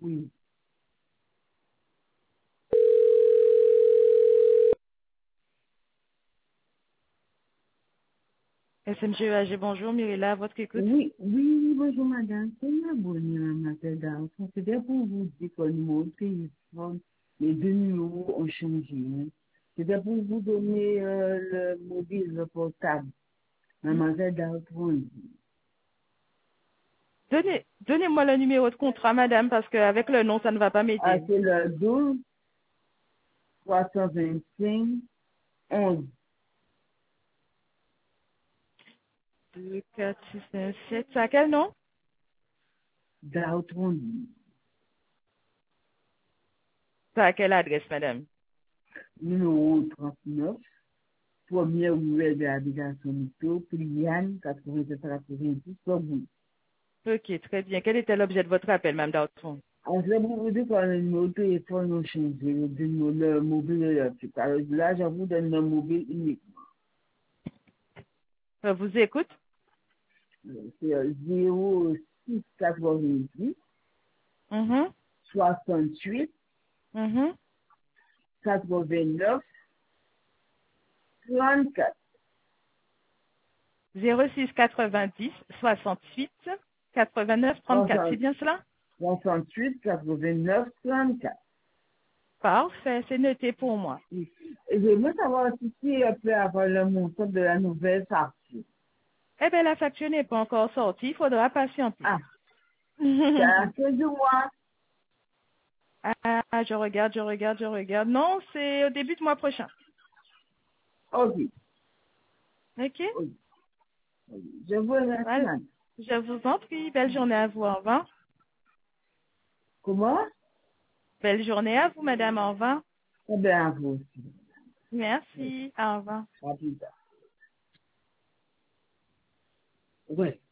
Oui. SMGEAG, bonjour, Mirella, à votre écoute. Oui, oui, bonjour madame. C'est ma bonne matin d'enfant. C'était pour vous dire que le numéro de téléphone, les deux numéros ont changé. Hein. C'était pour vous donner le mobile, le portable. Mademoiselle d'enfant. Donnez-moi le numéro de contrat, madame, parce qu'avec le nom, ça ne va pas Ah, m'aider. c'est le 12 325 11 2, 4, 6, 9, 7. C'est à quel nom? d'enfant. C'est à quelle adresse, madame? Numéro 39. Première nouvelle de l'habitation Mito, Priane, 87-90, Sorbonne. Ok, très bien. Quel était l'objet de votre appel, madame Dalton? Alors, je vais vous dire que le numéro de téléphone a changé, le mobile électrique. Alors là, je vous donne le mobile unique. Je vous écoute. C'est 0690 Mhm, 68 mhm. 89 34. 06 90 68 89 34. C'est bien cela? 68 89 34. Parfait, c'est noté pour moi. Et j'aimerais savoir si on peut avoir le montant de la nouvelle partie. Eh bien, la facture n'est pas encore sortie. Il faudra patienter. Ah, c'est à la fin du mois. Ah, je regarde. Non, c'est au début du mois prochain. Ok. OK? Ok. Je vous remercie, Voilà. madame. Je vous en prie. Belle journée à vous. Au revoir. Comment? Belle journée à vous, madame. Au revoir. Eh bien, à vous aussi. Merci. Au revoir. À plus tard. Ouais.